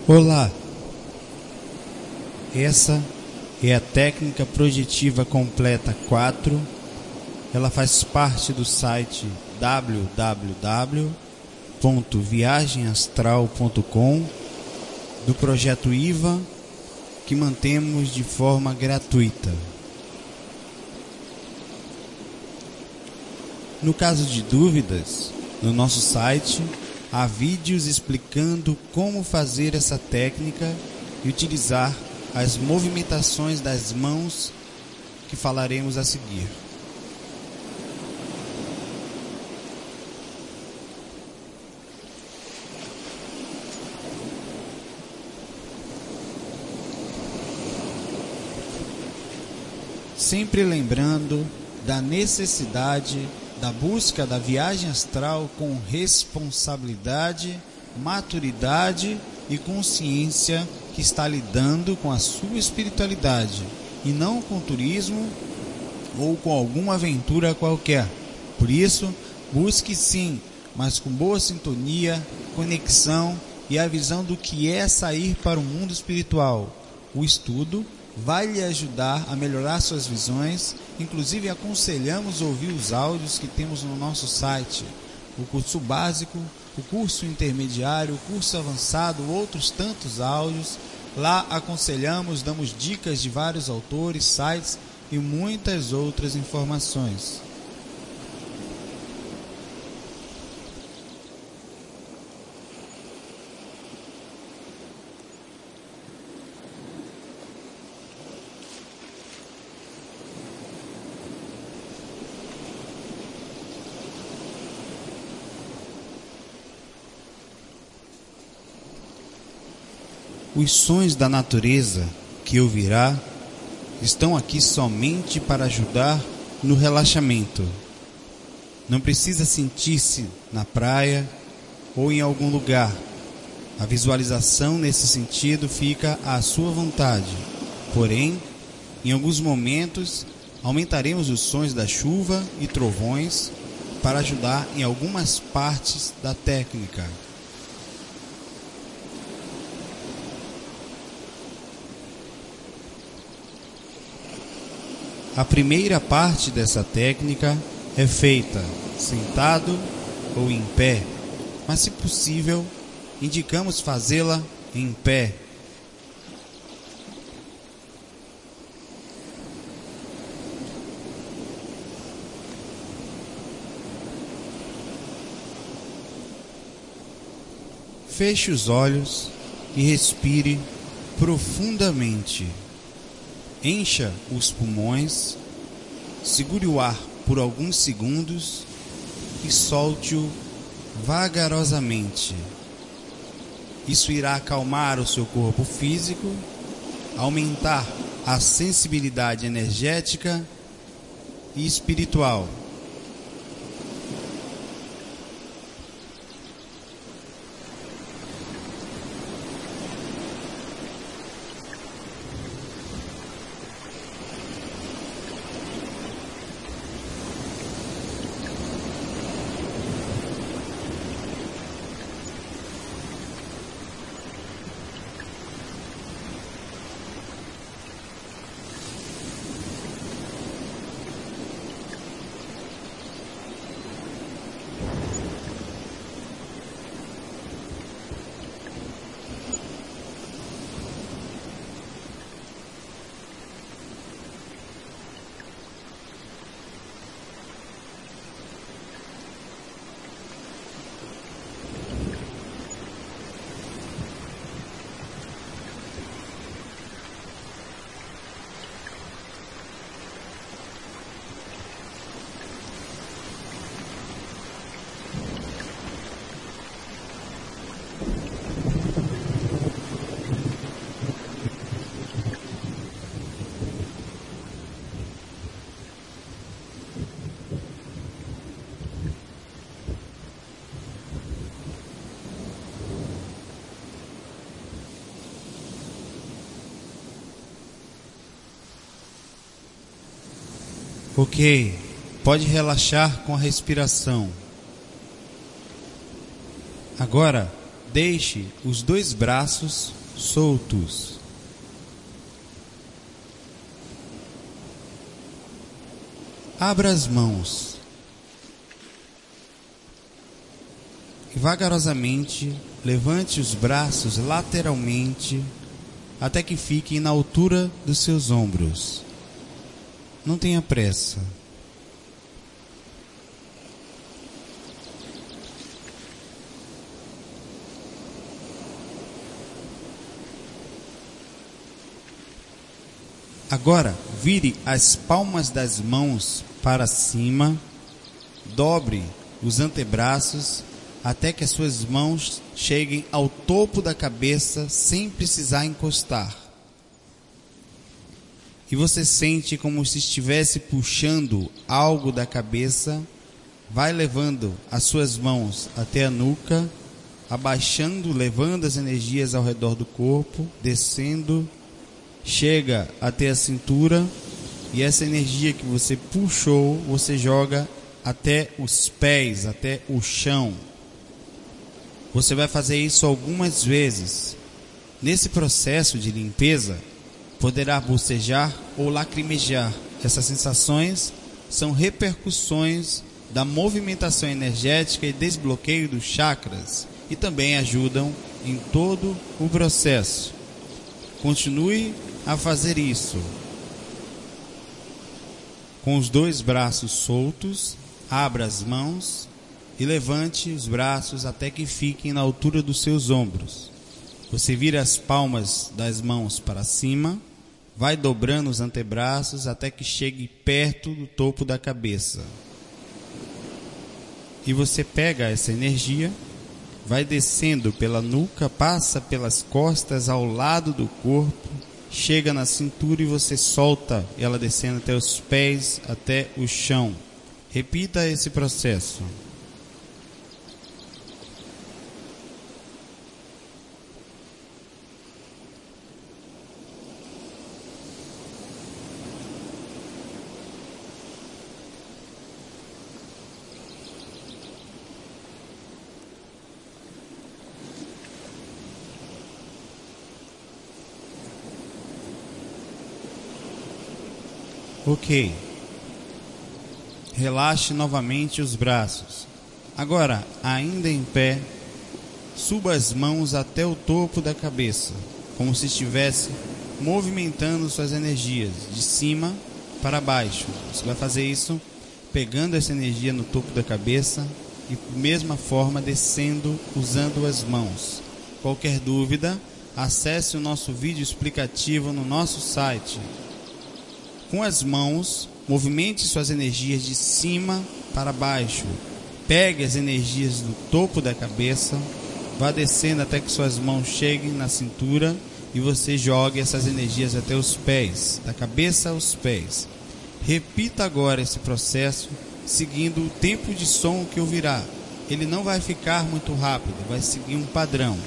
Olá, essa é a técnica projetiva completa 4. Ela faz parte do site www.viagemastral.com do projeto IVA, que mantemos de forma gratuita. No caso de dúvidas, no nosso site há vídeos explicando como fazer essa técnica e utilizar as movimentações das mãos que falaremos a seguir. Sempre lembrando da necessidade da busca da viagem astral com responsabilidade, maturidade e consciência que está lidando com a sua espiritualidade e não com turismo ou com alguma aventura qualquer. Por isso, busque sim, mas com boa sintonia, conexão e a visão do que é sair para o mundo espiritual. O estudo vai lhe ajudar a melhorar suas visões. Inclusive, aconselhamos ouvir os áudios que temos no nosso site, o curso básico, o curso intermediário, o curso avançado, outros tantos áudios. Lá aconselhamos, damos dicas de vários autores, sites e muitas outras informações. Os sons da natureza que ouvirá estão aqui somente para ajudar no relaxamento. Não precisa sentir-se na praia ou em algum lugar. A visualização nesse sentido fica à sua vontade. Porém, em alguns momentos, aumentaremos os sons da chuva e trovões para ajudar em algumas partes da técnica. A primeira parte dessa técnica é feita sentado ou em pé, mas se possível, indicamos fazê-la em pé. Feche os olhos e respire profundamente. Encha os pulmões, segure o ar por alguns segundos e solte-o vagarosamente. Isso irá acalmar o seu corpo físico, aumentar a sensibilidade energética e espiritual. Ok, pode relaxar com a respiração. Agora, deixe os 2 braços soltos. Abra as mãos e vagarosamente levante os braços lateralmente até que fiquem na altura dos seus ombros. Não tenha pressa. Agora, vire as palmas das mãos para cima, dobre os antebraços até que as suas mãos cheguem ao topo da cabeça sem precisar encostar. E você sente como se estivesse puxando algo da cabeça, vai levando as suas mãos até a nuca, abaixando, levando as energias ao redor do corpo, descendo, chega até a cintura, e essa energia que você puxou, você joga até os pés, até o chão. Você vai fazer isso algumas vezes. Nesse processo de limpeza, poderá bocejar ou lacrimejar. Essas sensações são repercussões da movimentação energética e desbloqueio dos chakras e também ajudam em todo o processo. Continue a fazer isso. Com os 2 braços soltos, abra as mãos e levante os braços até que fiquem na altura dos seus ombros. Você vira as palmas das mãos para cima, vai dobrando os antebraços até que chegue perto do topo da cabeça. E você pega essa energia, vai descendo pela nuca, passa pelas costas ao lado do corpo, chega na cintura e você solta ela descendo até os pés, até o chão. Repita esse processo. Ok. Relaxe novamente os braços. Agora, ainda em pé, suba as mãos até o topo da cabeça, como se estivesse movimentando suas energias de cima para baixo. Você vai fazer isso pegando essa energia no topo da cabeça e, da mesma forma, descendo usando as mãos. Qualquer dúvida, acesse o nosso vídeo explicativo no nosso site. Com as mãos, movimente suas energias de cima para baixo. Pegue as energias do topo da cabeça, vá descendo até que suas mãos cheguem na cintura e você jogue essas energias até os pés, da cabeça aos pés. Repita agora esse processo, seguindo o tempo de som que ouvirá. Ele não vai ficar muito rápido, vai seguir um padrão.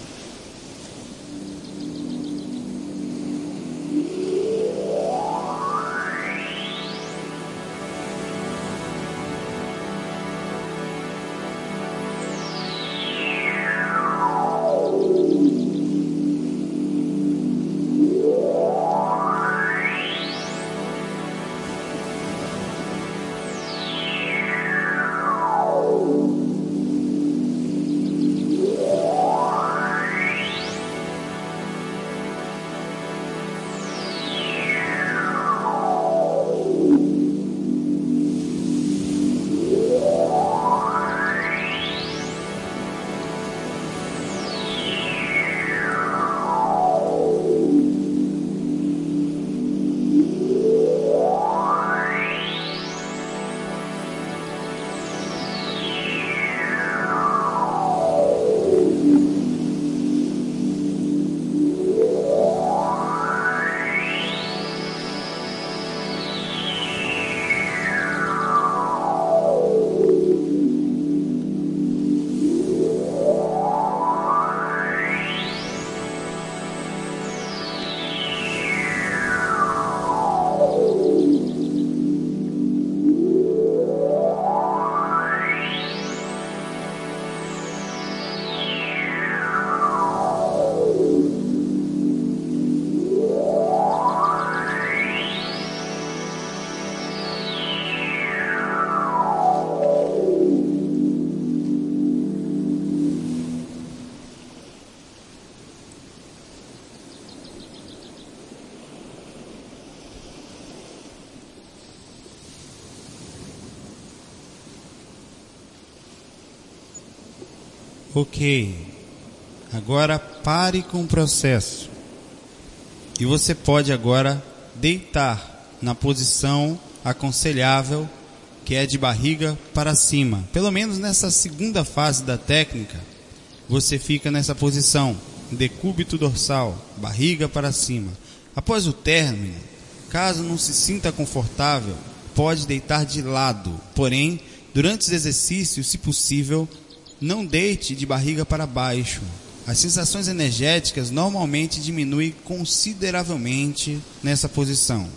Ok. Agora pare com o processo. E você pode agora deitar na posição aconselhável, que é de barriga para cima. Pelo menos nessa segunda fase da técnica, você fica nessa posição, decúbito dorsal, barriga para cima. Após o término, caso não se sinta confortável, pode deitar de lado. Porém, durante os exercícios, se possível, não deite de barriga para baixo. As sensações energéticas normalmente diminuem consideravelmente nessa posição.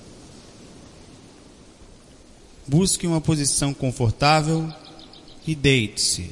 Busque uma posição confortável e deite-se.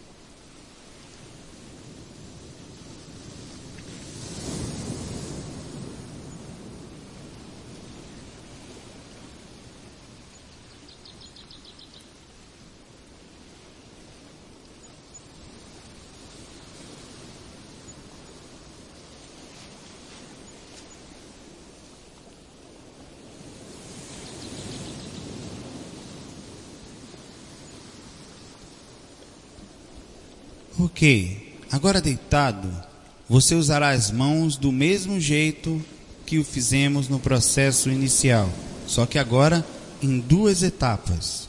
Ok, agora deitado, você usará as mãos do mesmo jeito que o fizemos no processo inicial, só que agora em 2 etapas.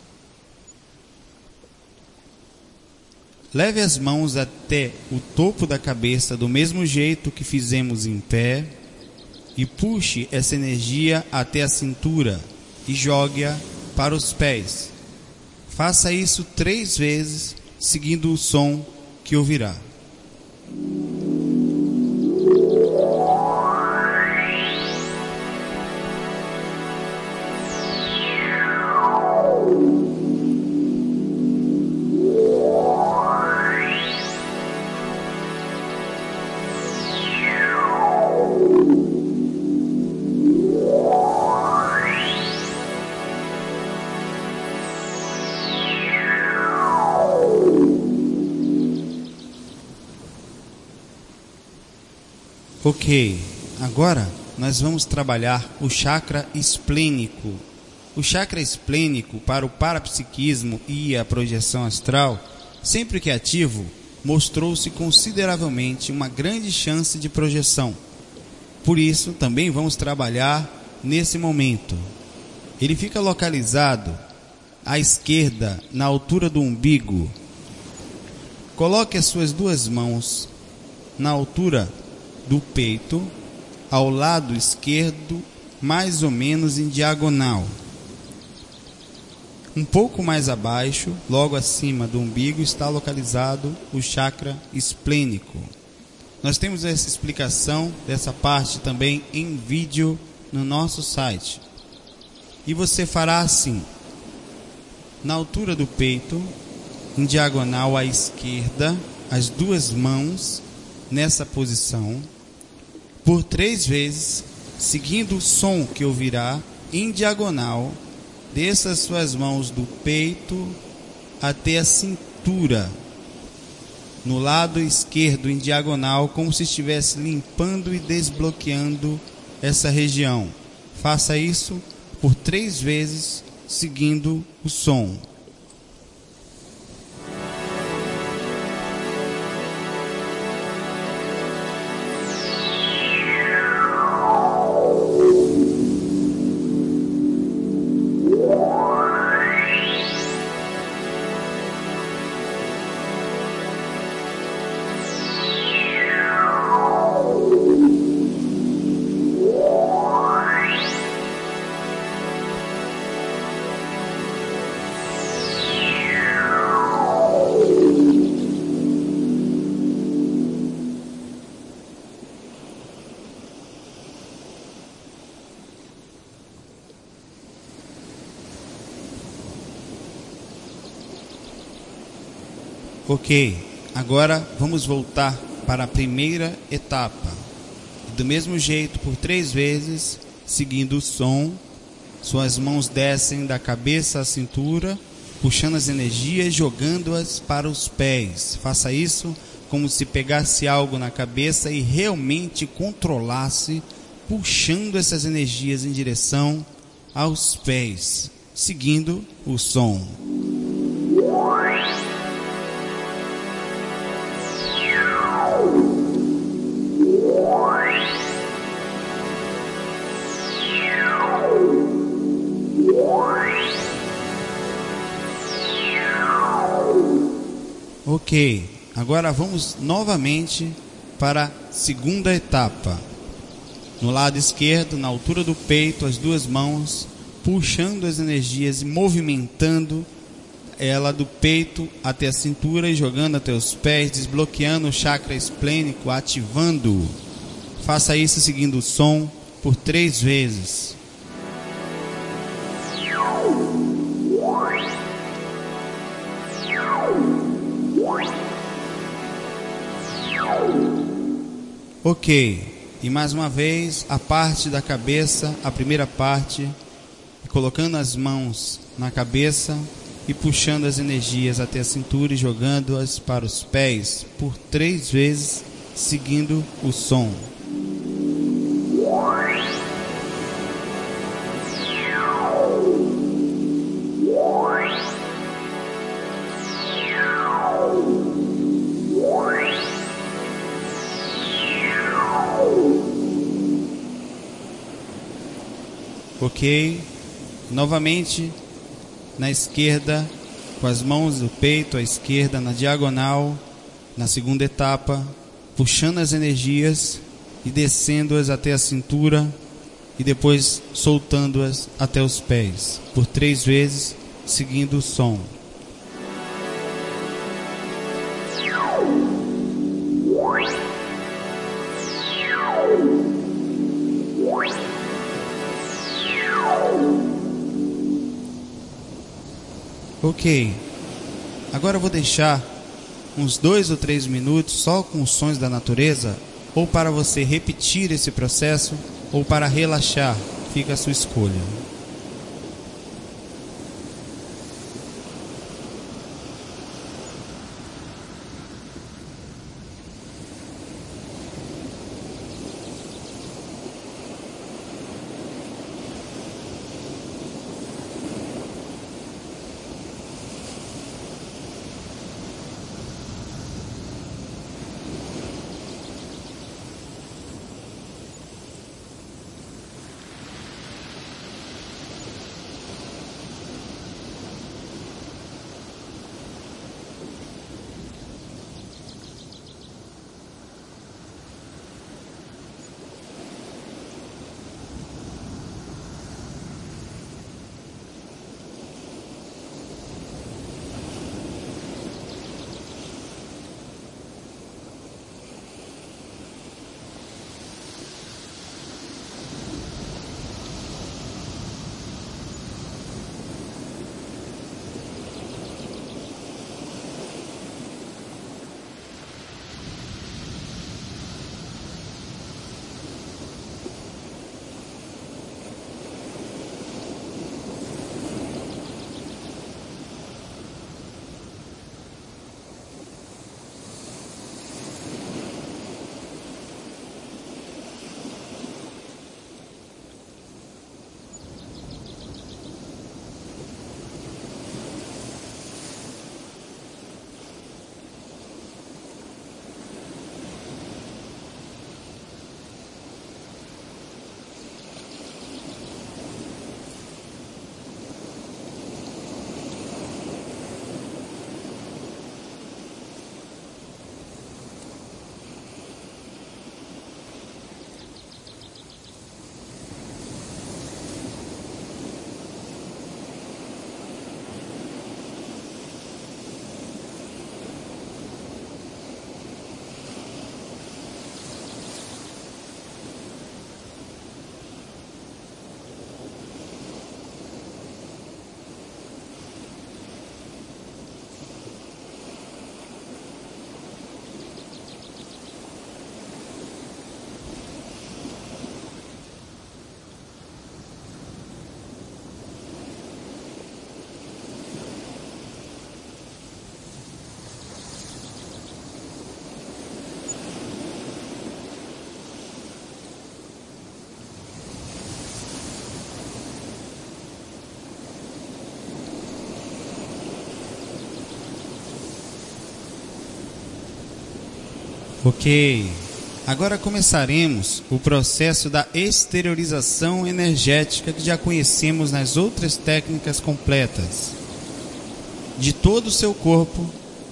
Leve as mãos até o topo da cabeça do mesmo jeito que fizemos em pé e puxe essa energia até a cintura e jogue-a para os pés. Faça isso 3 vezes, seguindo o som que ouvirá. Ok, agora nós vamos trabalhar o chakra esplênico. O chakra esplênico, para o parapsiquismo e a projeção astral, sempre que ativo, mostrou-se consideravelmente uma grande chance de projeção. Por isso, também vamos trabalhar nesse momento. Ele fica localizado à esquerda, na altura do umbigo. Coloque as suas 2 mãos na altura do peito, ao lado esquerdo, mais ou menos em diagonal. Um pouco mais abaixo, logo acima do umbigo, está localizado o chakra esplênico. Nós temos essa explicação dessa parte também em vídeo no nosso site. E você fará assim: na altura do peito, em diagonal à esquerda, as 2 mãos nessa posição, por 3 vezes, seguindo o som que ouvirá, em diagonal, desça as suas mãos do peito até a cintura, no lado esquerdo, em diagonal, como se estivesse limpando e desbloqueando essa região. Faça isso por 3 vezes, seguindo o som. Ok, agora vamos voltar para a primeira etapa. Do mesmo jeito, por 3 vezes, seguindo o som, suas mãos descem da cabeça à cintura, puxando as energias, jogando-as para os pés. Faça isso como se pegasse algo na cabeça e realmente controlasse, puxando essas energias em direção aos pés, seguindo o som. Ok, agora vamos novamente para a segunda etapa. No lado esquerdo, na altura do peito, as duas mãos, puxando as energias e movimentando ela do peito até a cintura e jogando até os pés, desbloqueando o chakra esplênico, ativando-o. Faça isso seguindo o som por 3 vezes. Ok, e mais uma vez a parte da cabeça, a primeira parte, colocando as mãos na cabeça e puxando as energias até a cintura e jogando-as para os pés por 3 vezes, seguindo o som. Ok, novamente na esquerda, com as mãos do peito à esquerda, na diagonal, na segunda etapa, puxando as energias e descendo-as até a cintura e depois soltando-as até os pés, por 3 vezes, seguindo o som. Ok, agora eu vou deixar uns 2 ou 3 minutos só com os sons da natureza, ou para você repetir esse processo, ou para relaxar, fica a sua escolha. Ok, agora começaremos o processo da exteriorização energética que já conhecemos nas outras técnicas completas. De todo o seu corpo,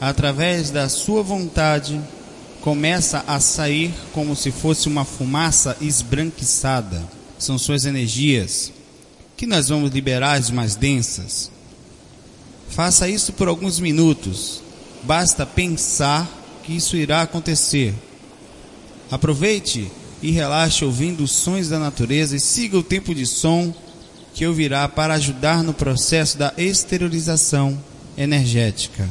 através da sua vontade, começa a sair como se fosse uma fumaça esbranquiçada. São suas energias, que nós vamos liberar as mais densas. Faça isso por alguns minutos. Basta pensar que isso irá acontecer. Aproveite e relaxe ouvindo os sons da natureza e siga o tempo de som que ouvirá para ajudar no processo da exteriorização energética.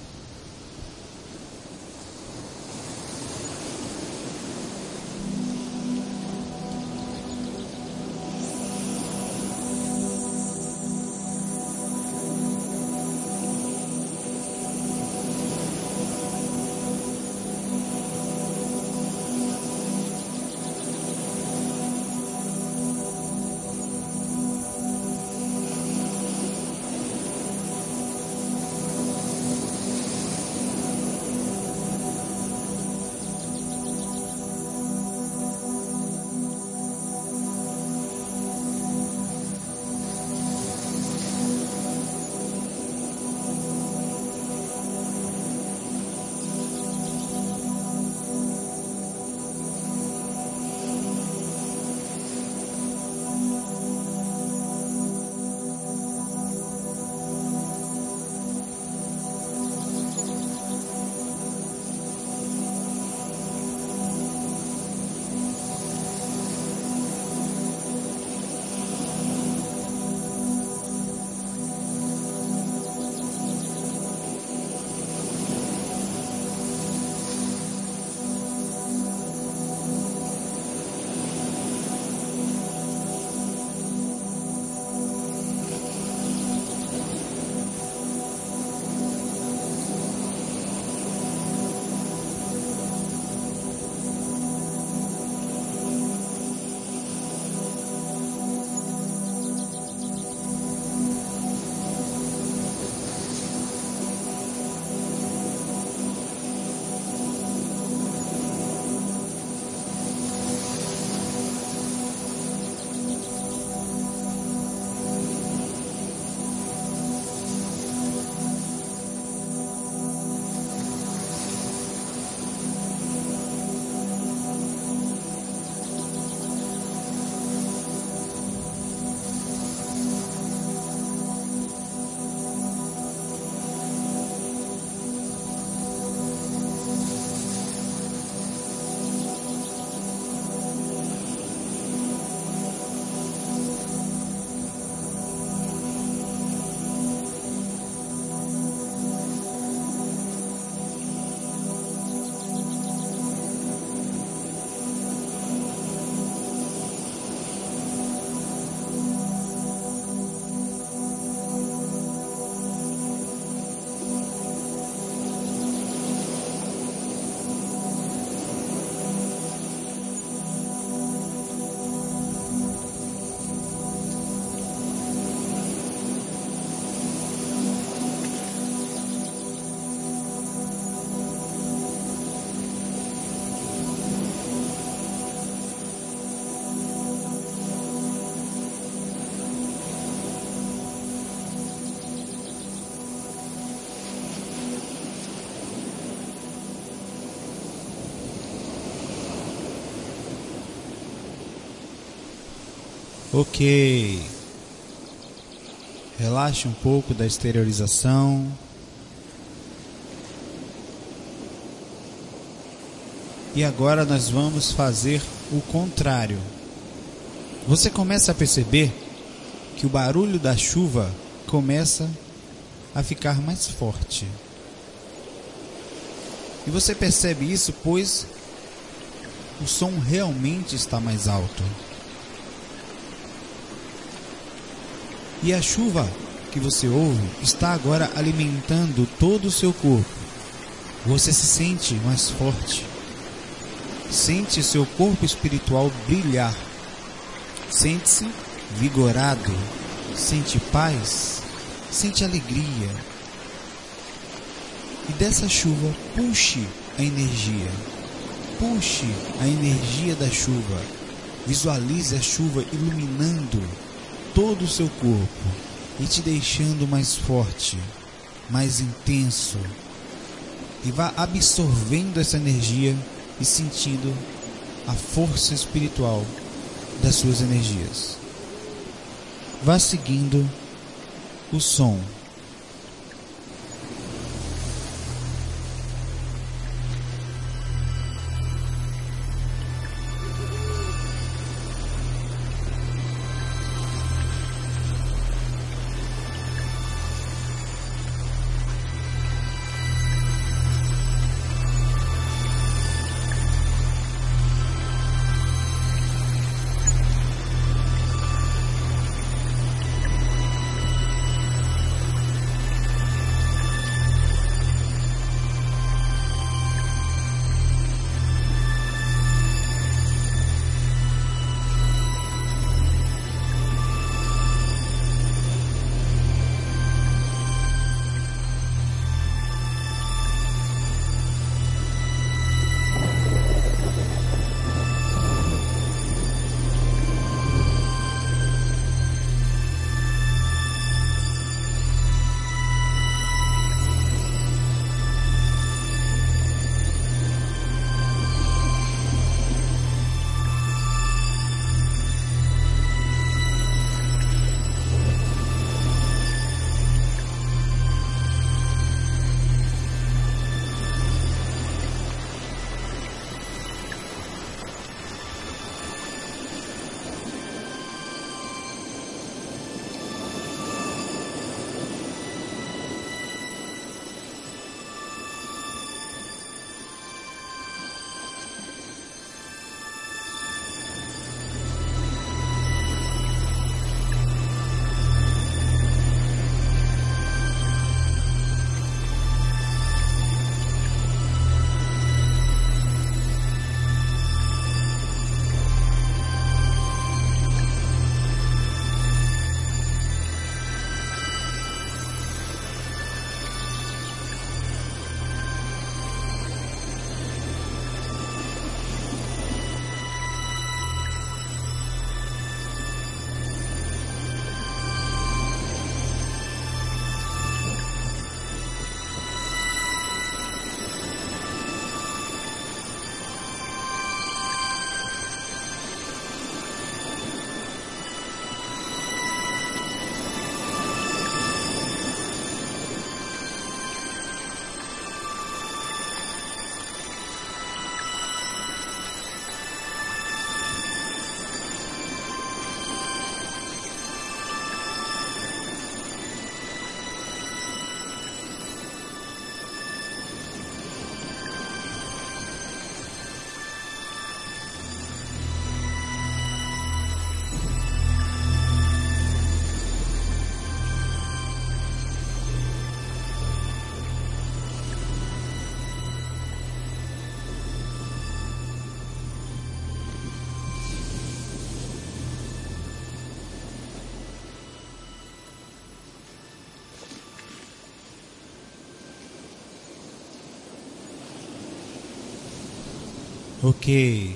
Ok. Relaxe um pouco da exteriorização. E agora nós vamos fazer o contrário. Você começa a perceber que o barulho da chuva começa a ficar mais forte. E você percebe isso pois o som realmente está mais alto. E a chuva que você ouve está agora alimentando todo o seu corpo. Você se sente mais forte. Sente seu corpo espiritual brilhar. Sente-se vigorado. Sente paz. Sente alegria. E dessa chuva, puxe a energia. Puxe a energia da chuva. Visualize a chuva iluminando todo o seu corpo e te deixando mais forte, mais intenso, e vá absorvendo essa energia e sentindo a força espiritual das suas energias. Vá seguindo o som. Ok.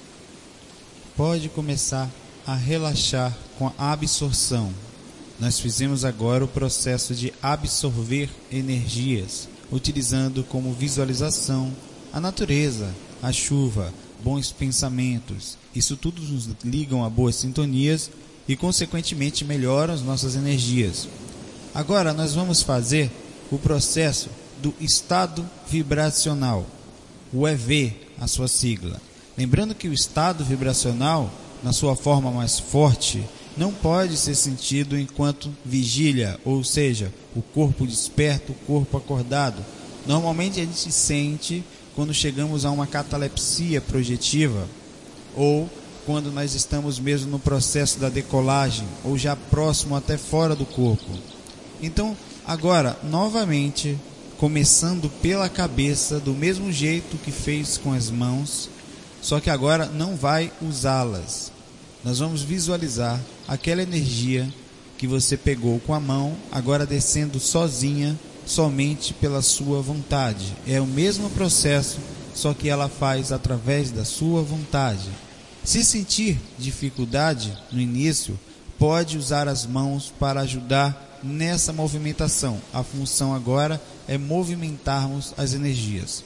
Pode começar a relaxar com a absorção. Nós fizemos agora o processo de absorver energias, utilizando como visualização a natureza, a chuva, bons pensamentos. Isso tudo nos ligam a boas sintonias e, consequentemente, melhoram as nossas energias. Agora nós vamos fazer o processo do estado vibracional, o EV, a sua sigla. Lembrando que o estado vibracional, na sua forma mais forte, não pode ser sentido enquanto vigília, ou seja, o corpo desperto, o corpo acordado. Normalmente a gente sente quando chegamos a uma catalepsia projetiva, ou quando nós estamos mesmo no processo da decolagem, ou já próximo até fora do corpo. Então, agora, novamente, começando pela cabeça, do mesmo jeito que fez com as mãos, só que agora não vai usá-las. Nós vamos visualizar aquela energia que você pegou com a mão, agora descendo sozinha, somente pela sua vontade. É o mesmo processo, só que ela faz através da sua vontade. Se sentir dificuldade no início, pode usar as mãos para ajudar nessa movimentação. A função agora é movimentarmos as energias.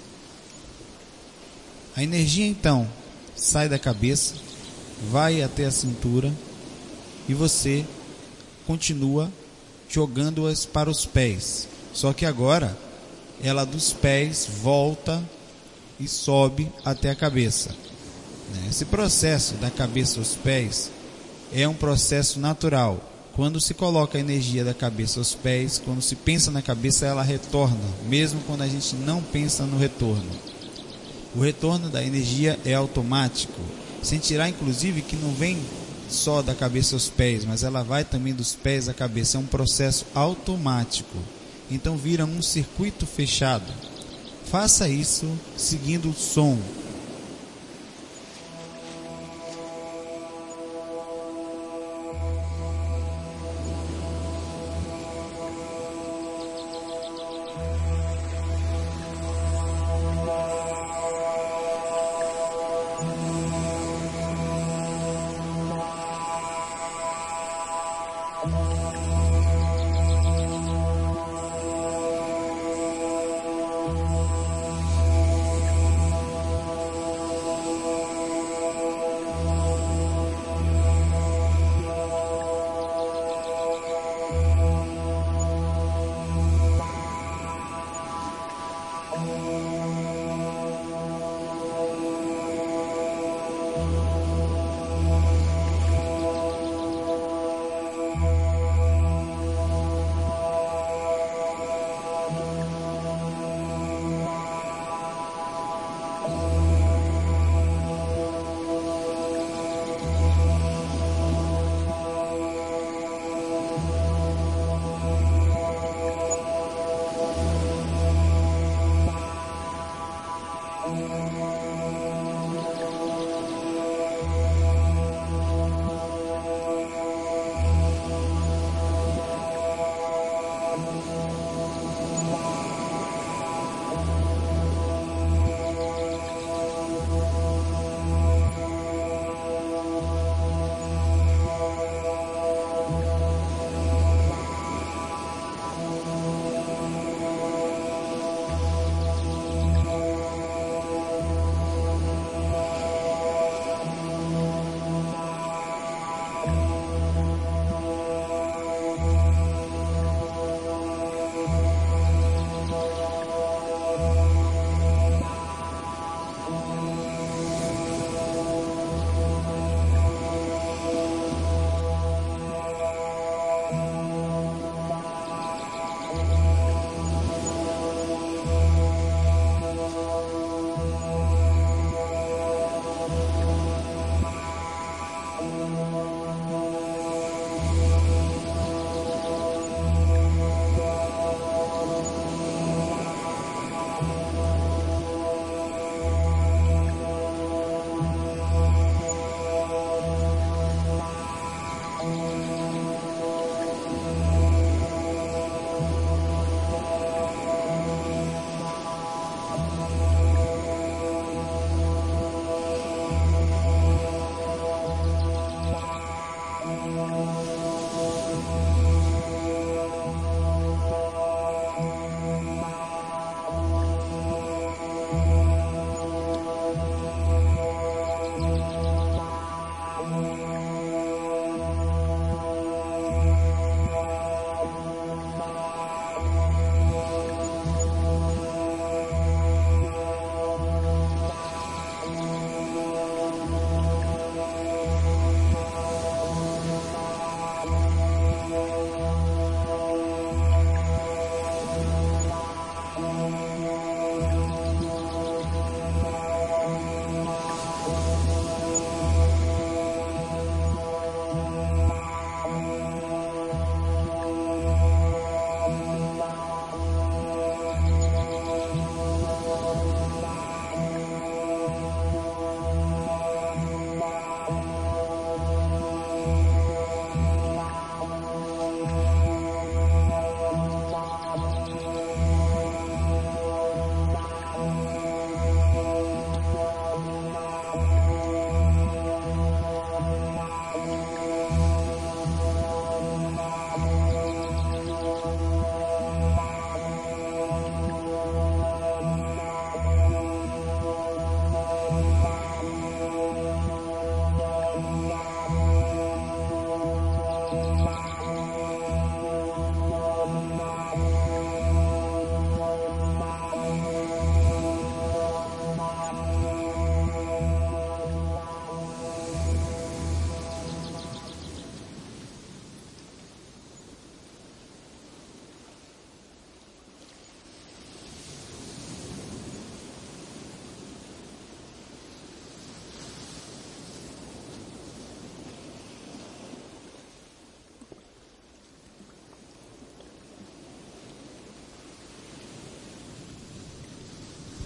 A energia então sai da cabeça, vai até a cintura e você continua jogando-as para os pés. Só que agora ela dos pés volta e sobe até a cabeça. Esse processo da cabeça aos pés é um processo natural. Quando se coloca a energia da cabeça aos pés, quando se pensa na cabeça, ela retorna, mesmo quando a gente não pensa no retorno. O retorno da energia é automático. Sentirá inclusive que não vem só da cabeça aos pés, mas ela vai também dos pés à cabeça. É um processo automático. Então vira um circuito fechado. Faça isso seguindo o som.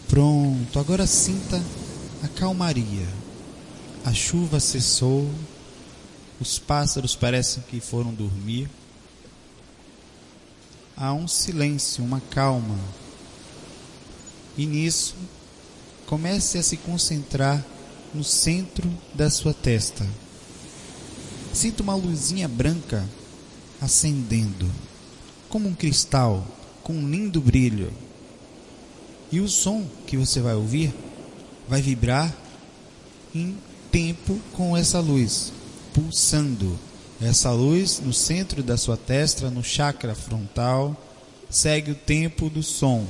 Pronto, agora sinta a calmaria. A chuva cessou, os pássaros parecem que foram dormir. Há um silêncio, uma calma. E nisso, comece a se concentrar no centro da sua testa. Sinta uma luzinha branca acendendo, como um cristal, com um lindo brilho. E o som que você vai ouvir vai vibrar em tempo com essa luz, pulsando. Essa luz no centro da sua testa, no chakra frontal, segue o tempo do som.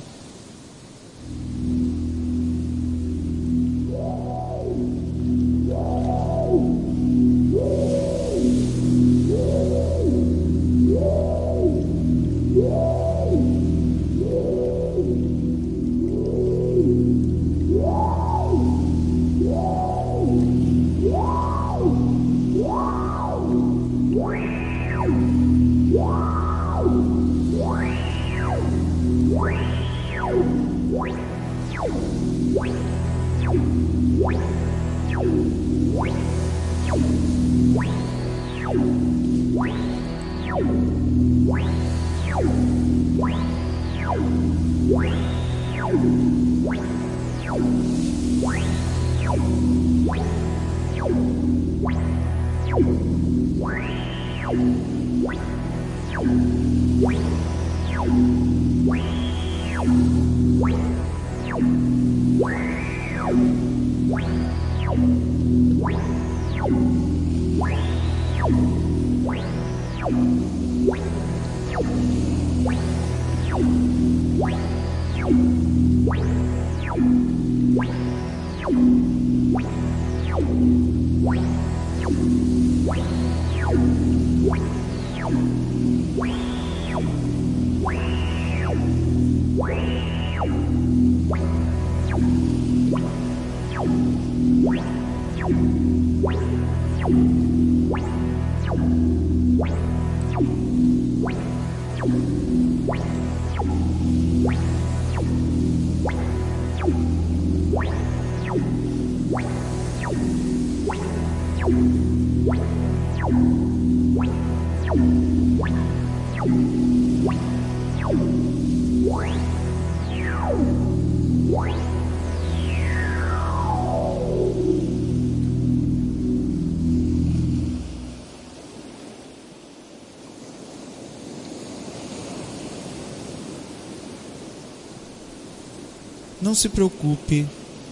Não se preocupe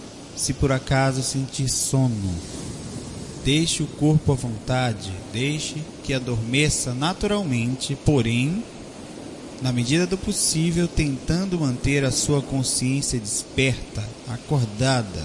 se por acaso sentir sono. Deixe o corpo à vontade, deixe que adormeça naturalmente, porém, na medida do possível, tentando manter a sua consciência desperta, acordada.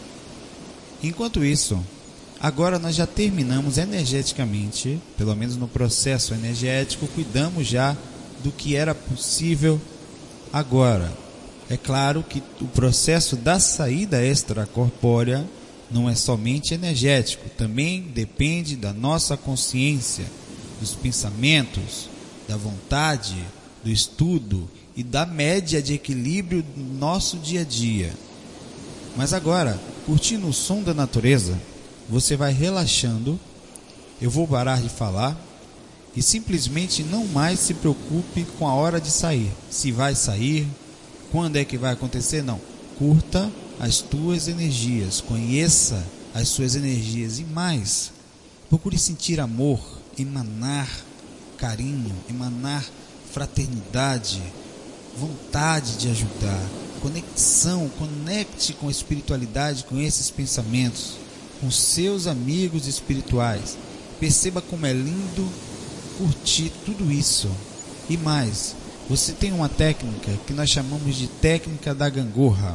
Enquanto isso, agora nós já terminamos energeticamente, pelo menos no processo energético, cuidamos já do que era possível agora. É claro que o processo da saída extracorpórea não é somente energético, também depende da nossa consciência, dos pensamentos, da vontade, do estudo e da média de equilíbrio do nosso dia a dia. Mas agora, curtindo o som da natureza, você vai relaxando, eu vou parar de falar e simplesmente não mais se preocupe com a hora de sair. Se vai sair, quando é que vai acontecer? Não. Curta as tuas energias, conheça as suas energias e mais, procure sentir amor, emanar carinho, emanar fraternidade, vontade de ajudar, conexão, conecte com a espiritualidade, com esses pensamentos, com seus amigos espirituais. Perceba como é lindo curtir tudo isso e mais. Você tem uma técnica que nós chamamos de técnica da gangorra.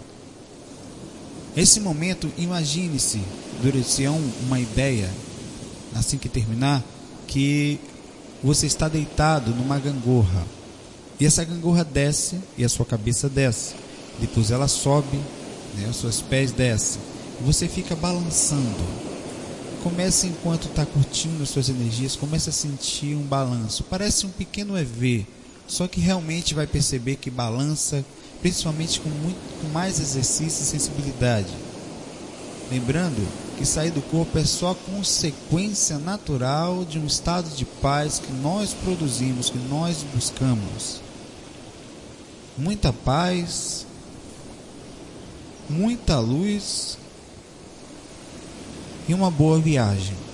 Esse momento, imagine-se, durante uma ideia, assim que terminar, que você está deitado numa gangorra. E essa gangorra desce e a sua cabeça desce. Depois ela sobe, os seus pés descem. E você fica balançando. Comece enquanto está curtindo as suas energias, comece a sentir um balanço. Parece um pequeno EV. Só que realmente vai perceber que balança, principalmente com mais exercício e sensibilidade. Lembrando que sair do corpo é só consequência natural de um estado de paz que nós produzimos, que nós buscamos. Muita paz, muita luz e uma boa viagem.